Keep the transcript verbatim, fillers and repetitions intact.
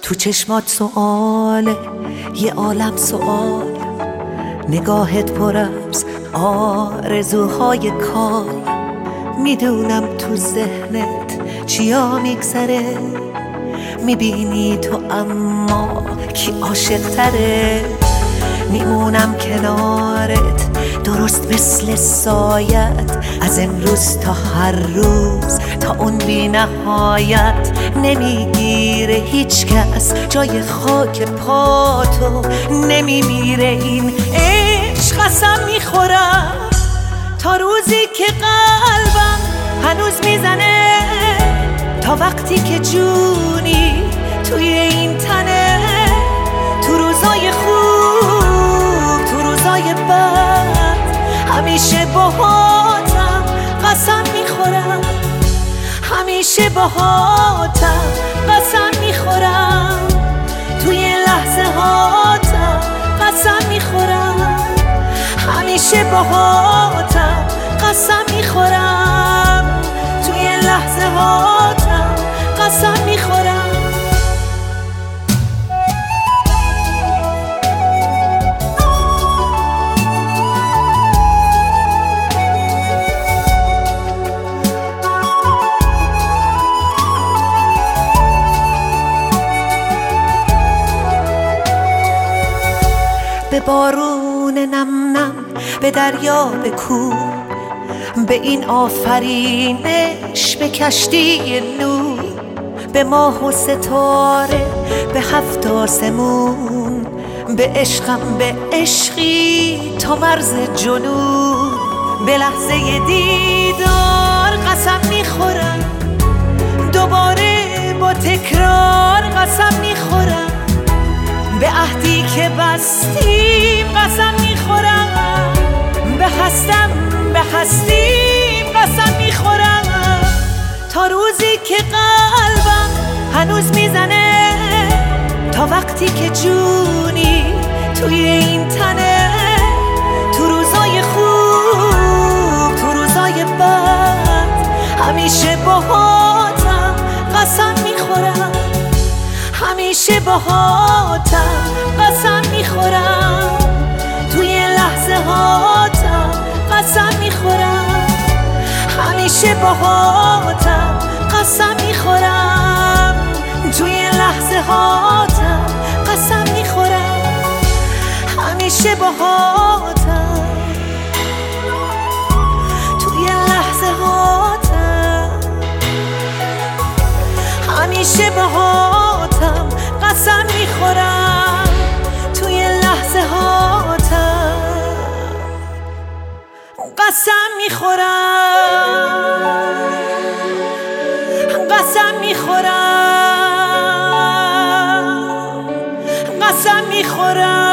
تو چشمات سؤاله یه عالم سؤال، نگاهت پر از آرزوهای کال. میدونم تو ذهنت چیا میگذره، میبینی تو اما کی عاشق تره. میمونم کنارت درست مثل سایت، از امروز تا هر روز تا اون بی نهایت. نمیگیره هیچ کس جای خاک پاتو، نمیمیره این عشق. قسم میخورم تا روزی که قلبم هنوز میزنه، تا وقتی که جونی توی این تنه. تو روزای خوب تو روزای بد همیشه باهاتم، قسم میخورم همیشه باهاتم، قسم میخورم توی لحظه هاتم، قسم میخورم همیشه باهاتم، قسم میخورم توی لحظه هاتم، قسم میخورم. به بارون نم نم، به دریا، به کوه، به این آفرینش، به کشتی نور، به ماه و ستاره، به هفت آسمون، به عشقم، به عشقی تا مرز جنون. به لحظه دیدار قسم میخورم، دوباره با تکرار قسم میخورم. به عهدی که بستیم قسم میخورم، به هستم به هستیم قسم میخورم. تا روزی که قلبم هنوز میزنه، تا وقتی که جونی توی این تنه. تو روزای خوب تو روزای بد همیشه باهاتم، قسم میخورم همیشه باهاتم، قسم میخورم توی لحظه هاتم، قسم میخورم همیشه باهاتم، قسم میخورم توی لحظه هاتم، قسم میخورم همیشه باهاتم توی لحظه هاتم، همیشه باهاتم، قسم میخورم توی لحظه هاتم، قسم میخورم قسم میخورم قسم میخورم.